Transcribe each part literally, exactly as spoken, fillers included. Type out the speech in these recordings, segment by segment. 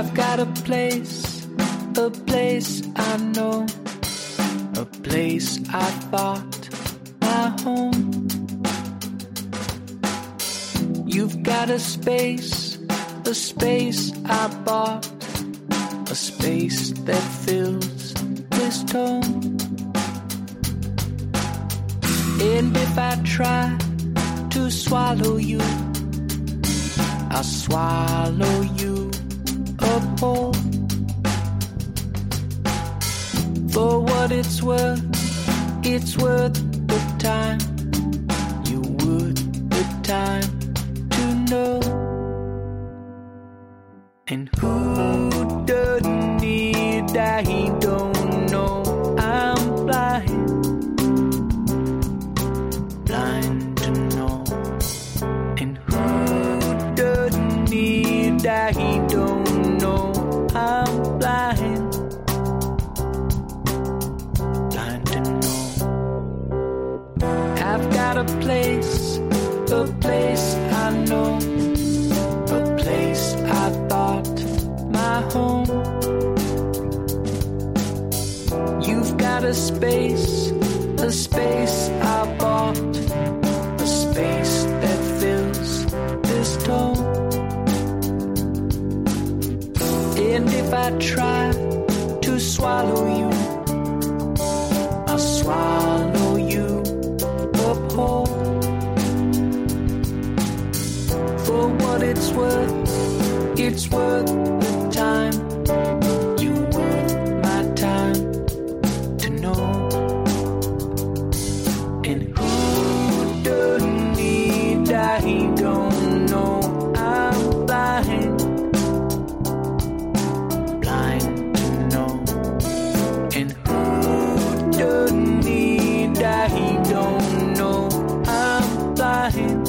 I've got a place, a place I know, a place I thought my home. You've got a space, a space I bought, a space that fills this tone. And if I try to swallow you, I'll swallow you up whole. For what it's worth, it's worth the time. You would the time to know. And who doesn't need that he don't know I'm blind, blind to know. And who doesn't need that he don't know I'm blind, blind to know. I've got a place, a place I know, a place I thought my home. You've got a space, a space I bought, a space that fills this tone. And if I try to swallow you, I'll swallow you up whole. For what it's worth, it's worth the time. You worth my time to know. And who doesn't need that he don't know I'm blind, blind to know. And who doesn't need that he don't know I'm blind.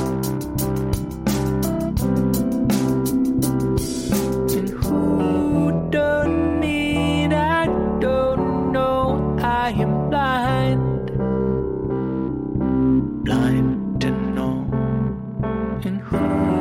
And who don't need, I don't know I am blind, blind to know. And who